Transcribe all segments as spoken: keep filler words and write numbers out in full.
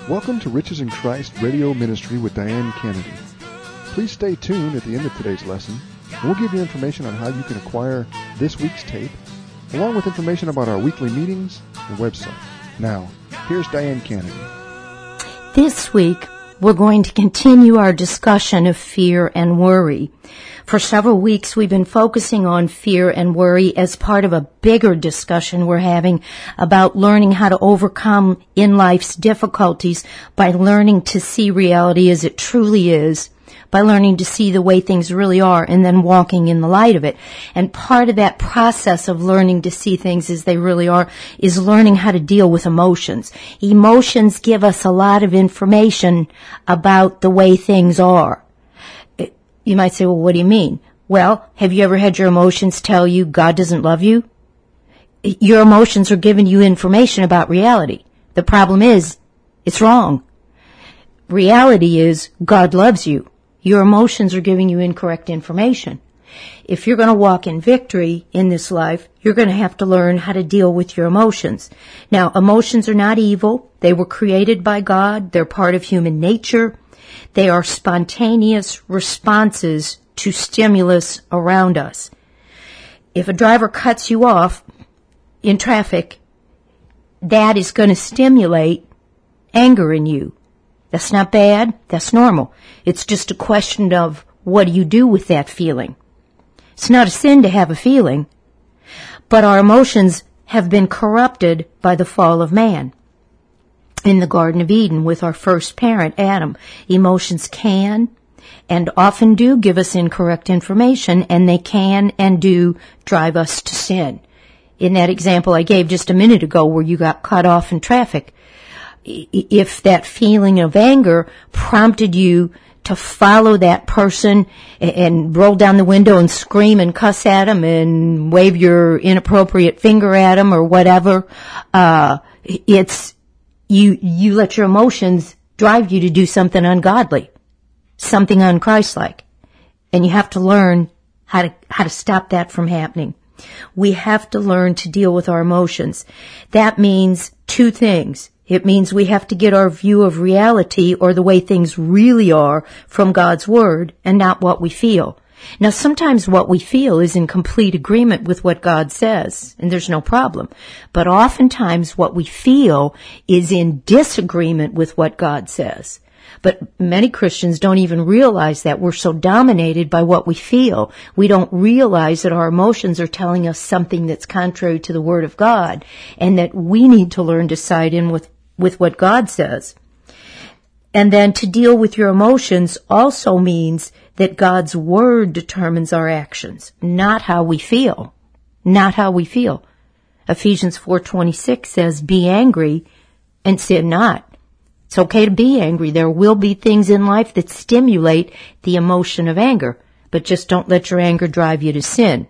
Welcome to Riches in Christ Radio Ministry with Diane Kennedy. Please stay tuned at the end of today's lesson. We'll give you information on how you can acquire this week's tape, along with information about our weekly meetings and website. Now, here's Diane Kennedy. This week, we're going to continue our discussion of fear and worry. For several weeks, we've been focusing on fear and worry as part of a bigger discussion we're having about learning how to overcome in life's difficulties by learning to see reality as it truly is, by learning to see the way things really are, and then walking in the light of it. And part of that process of learning to see things as they really are is learning how to deal with emotions. Emotions give us a lot of information about the way things are. You might say, well, what do you mean? Well, have you ever had your emotions tell you God doesn't love you? Your emotions are giving you information about reality. The problem is, it's wrong. Reality is, God loves you. Your emotions are giving you incorrect information. If you're going to walk in victory in this life, you're going to have to learn how to deal with your emotions. Now, emotions are not evil. They were created by God. They're part of human nature. They are spontaneous responses to stimulus around us. If a driver cuts you off in traffic, that is going to stimulate anger in you. That's not bad. That's normal. It's just a question of what do you do with that feeling. It's not a sin to have a feeling, but our emotions have been corrupted by the fall of man. In the Garden of Eden with our first parent, Adam, emotions can and often do give us incorrect information, and they can and do drive us to sin. In that example I gave just a minute ago where you got cut off in traffic, if that feeling of anger prompted you to follow that person and roll down the window and scream and cuss at them and wave your inappropriate finger at them or whatever, uh, it's You, you let your emotions drive you to do something ungodly, something unchristlike. And you have to learn how to, how to stop that from happening. We have to learn to deal with our emotions. That means two things. It means we have to get our view of reality or the way things really are from God's Word and not what we feel. Now, sometimes what we feel is in complete agreement with what God says, and there's no problem. But oftentimes what we feel is in disagreement with what God says. But many Christians don't even realize that. We're so dominated by what we feel. We don't realize that our emotions are telling us something that's contrary to the Word of God, and that we need to learn to side in with, with what God says. And then to deal with your emotions also means that God's Word determines our actions, not how we feel. Not how we feel. Ephesians four twenty-six says, be angry and sin not. It's okay to be angry. There will be things in life that stimulate the emotion of anger, but just don't let your anger drive you to sin.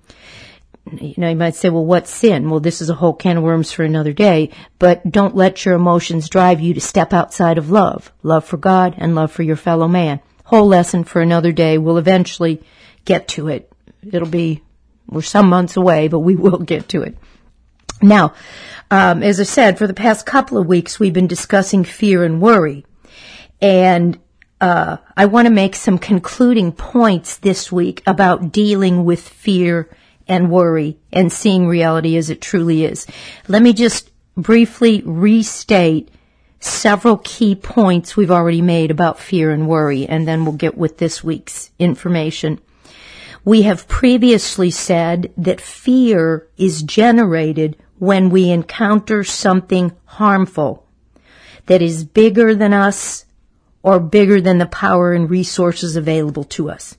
You know, you might say, well, what's sin? Well, this is a whole can of worms for another day, but don't let your emotions drive you to step outside of love. Love for God and love for your fellow man. Whole lesson for another day. We'll eventually get to it. It'll be, we're some months away, but we will get to it. Now, um, as I said, for the past couple of weeks, we've been discussing fear and worry. And uh, I want to make some concluding points this week about dealing with fear and worry and seeing reality as it truly is. Let me just briefly restate several key points we've already made about fear and worry, and then we'll get with this week's information. We have previously said that fear is generated when we encounter something harmful that is bigger than us or bigger than the power and resources available to us.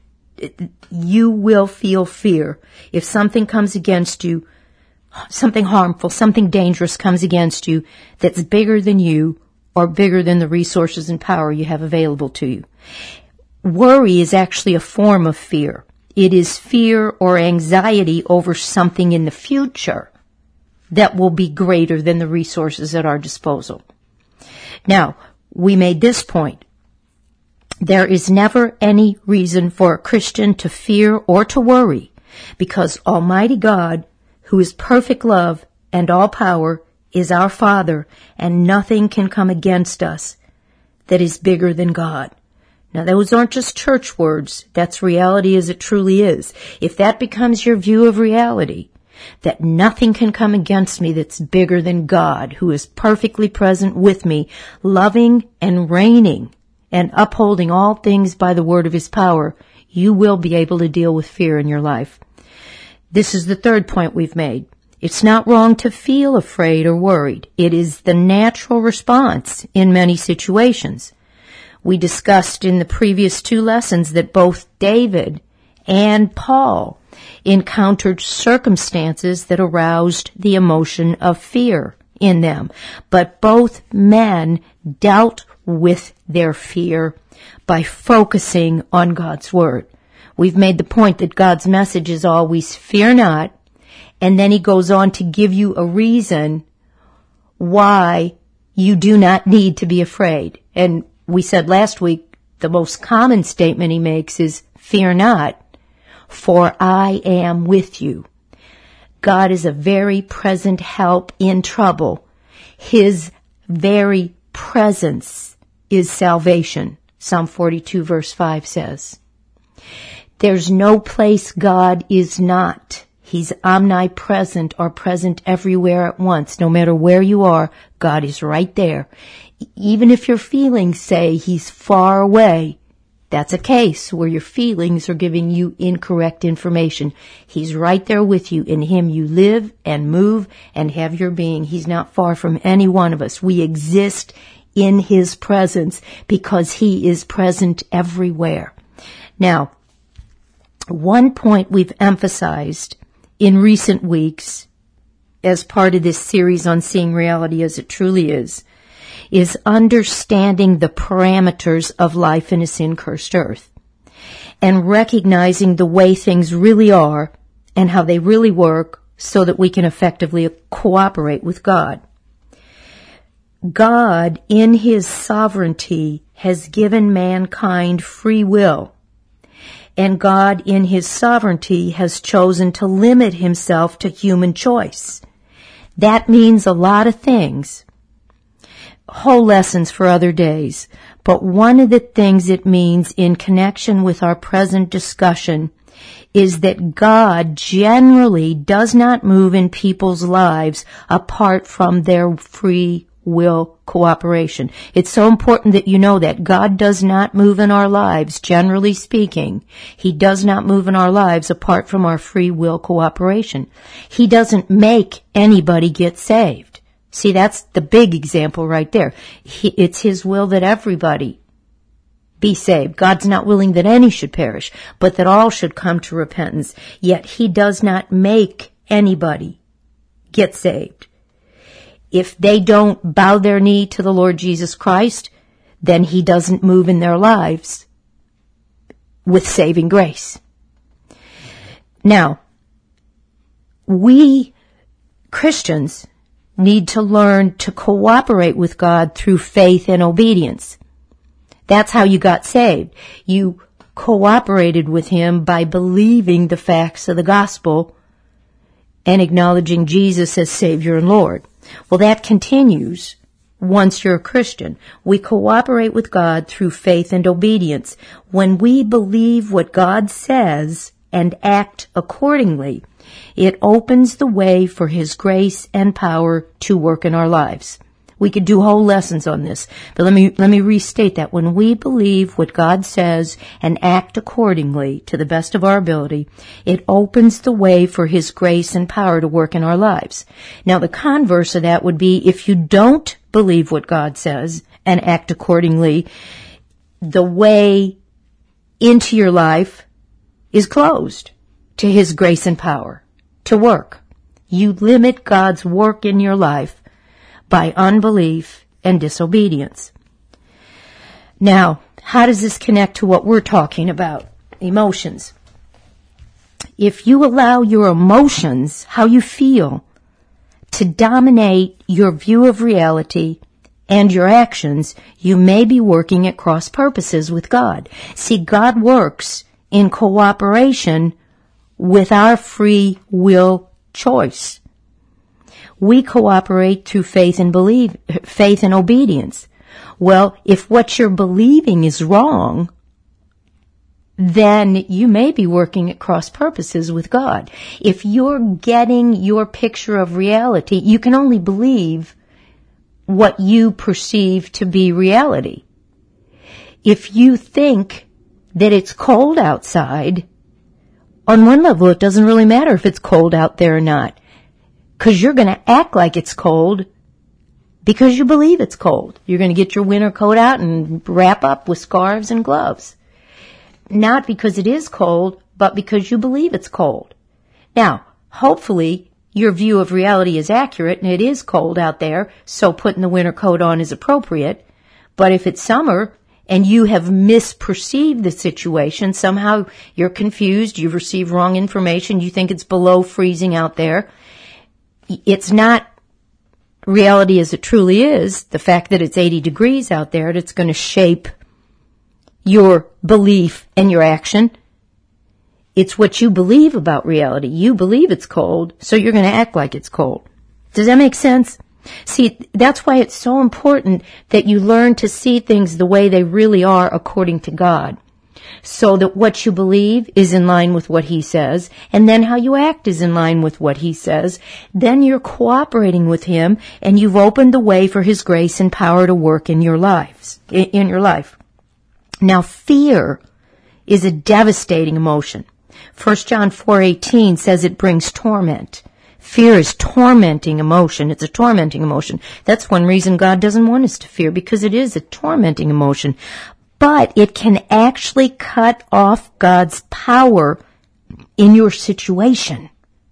You will feel fear if something comes against you, something harmful, something dangerous comes against you that's bigger than you or bigger than the resources and power you have available to you. Worry is actually a form of fear. It is fear or anxiety over something in the future that will be greater than the resources at our disposal. Now, we made this point. There is never any reason for a Christian to fear or to worry, because Almighty God, who is perfect love and all power, is our Father, and nothing can come against us that is bigger than God. Now, those aren't just church words. That's reality as it truly is. If that becomes your view of reality, that nothing can come against me that's bigger than God, who is perfectly present with me, loving and reigning and upholding all things by the word of his power, you will be able to deal with fear in your life. This is the third point we've made. It's not wrong to feel afraid or worried. It is the natural response in many situations. We discussed in the previous two lessons that both David and Paul encountered circumstances that aroused the emotion of fear in them. But both men dealt with their fear by focusing on God's Word. We've made the point that God's message is always fear not, and then he goes on to give you a reason why you do not need to be afraid. And we said last week the most common statement he makes is, fear not, for I am with you. God is a very present help in trouble. His very presence is salvation. Psalm forty-two verse five says. There's no place God is not. He's omnipresent or present everywhere at once. No matter where you are, God is right there. Even if your feelings say he's far away, that's a case where your feelings are giving you incorrect information. He's right there with you. In him you live and move and have your being. He's not far from any one of us. We exist in his presence because he is present everywhere. Now, one point we've emphasized in recent weeks as part of this series on seeing reality as it truly is, is understanding the parameters of life in a sin-cursed earth and recognizing the way things really are and how they really work so that we can effectively cooperate with God. God, in his sovereignty, has given mankind free will. And God, in his sovereignty, has chosen to limit himself to human choice. That means a lot of things. Whole lessons for other days. But one of the things it means in connection with our present discussion is that God generally does not move in people's lives apart from their free will cooperation. It's so important that you know that God does not move in our lives, generally speaking. He does not move in our lives apart from our free will cooperation. He doesn't make anybody get saved. See, that's the big example right there. He, it's his will that everybody be saved. God's not willing that any should perish, but that all should come to repentance. Yet he does not make anybody get saved. If they don't bow their knee to the Lord Jesus Christ, then he doesn't move in their lives with saving grace. Now, we Christians need to learn to cooperate with God through faith and obedience. That's how you got saved. You cooperated with him by believing the facts of the gospel and acknowledging Jesus as Savior and Lord. Well, that continues once you're a Christian. We cooperate with God through faith and obedience. When we believe what God says and act accordingly, it opens the way for his grace and power to work in our lives. We could do whole lessons on this, but let me let me restate that. When we believe what God says and act accordingly to the best of our ability, it opens the way for his grace and power to work in our lives. Now, the converse of that would be if you don't believe what God says and act accordingly, the way into your life is closed to his grace and power to work. You limit God's work in your life by unbelief and disobedience. Now, how does this connect to what we're talking about? Emotions. If you allow your emotions, how you feel, to dominate your view of reality and your actions, you may be working at cross purposes with God. See, God works in cooperation with our free will choice. We cooperate through faith and believe, faith and obedience. Well, if what you're believing is wrong, then you may be working at cross purposes with God. If you're getting your picture of reality, you can only believe what you perceive to be reality. If you think that it's cold outside, on one level it doesn't really matter if it's cold out there or not, because you're going to act like it's cold because you believe it's cold. You're going to get your winter coat out and wrap up with scarves and gloves. Not because it is cold, but because you believe it's cold. Now, hopefully, your view of reality is accurate and it is cold out there, so putting the winter coat on is appropriate. But if it's summer and you have misperceived the situation, somehow you're confused, you've received wrong information, you think it's below freezing out there, it's not reality as it truly is, the fact that it's eighty degrees out there, that's going to shape your belief and your action. It's what you believe about reality. You believe it's cold, so you're going to act like it's cold. Does that make sense? See, that's why it's so important that you learn to see things the way they really are according to God, so that what you believe is in line with what He says, and then how you act is in line with what He says. Then you're cooperating with Him, and you've opened the way for His grace and power to work in your lives, in your life. Now, fear is a devastating emotion. First John four eighteen says it brings torment. Fear is tormenting emotion. It's a tormenting emotion. That's one reason God doesn't want us to fear, because it is a tormenting emotion. But it can actually cut off God's power in your situation.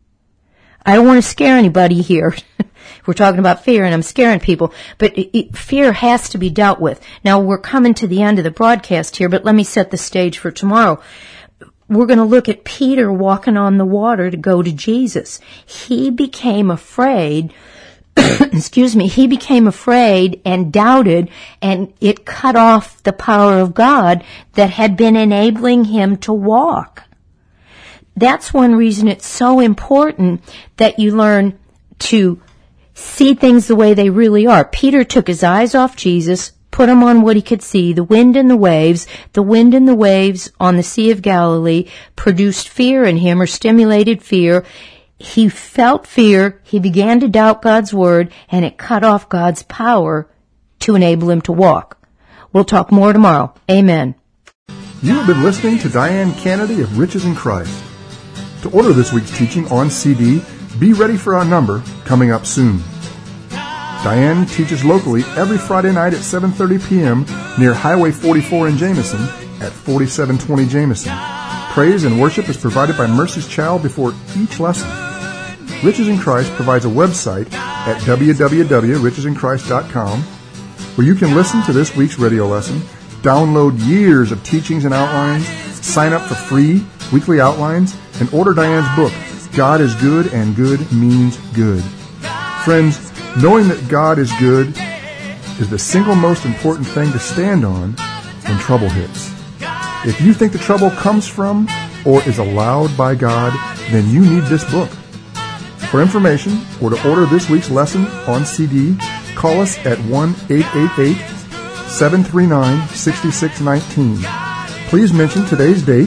I don't want to scare anybody here. We're talking about fear and I'm scaring people, but it, it, fear has to be dealt with. Now, we're coming to the end of the broadcast here, but let me set the stage for tomorrow. We're going to look at Peter walking on the water to go to Jesus. He became afraid, excuse me, he became afraid and doubted, and it cut off the power of God that had been enabling him to walk. That's one reason it's so important that you learn to see things the way they really are. Peter took his eyes off Jesus, put them on what he could see, the wind and the waves. The wind and the waves on the Sea of Galilee produced fear in him, or stimulated fear. He felt fear, he began to doubt God's word, and it cut off God's power to enable him to walk. We'll talk more tomorrow. Amen. You have been listening to Diane Kennedy of Riches in Christ. To order this week's teaching on C D, be ready for our number coming up soon. Diane teaches locally every Friday night at seven thirty p.m. near Highway forty-four in Jameson at forty-seven twenty Jameson. Praise and worship is provided by Mercy's Child before each lesson. Riches in Christ provides a website at w w w dot riches in christ dot com where you can listen to this week's radio lesson, download years of teachings and outlines, sign up for free weekly outlines, and order Diane's book, God is Good and Good Means Good. Friends, knowing that God is good is the single most important thing to stand on when trouble hits. If you think the trouble comes from or is allowed by God, then you need this book. For information or to order this week's lesson on C D, call us at one eight eight eight, seven three nine, six six one nine. Please mention today's date.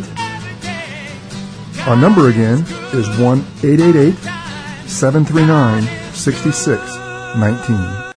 Our number again is one eight eight eight, seven three nine, six six one nine.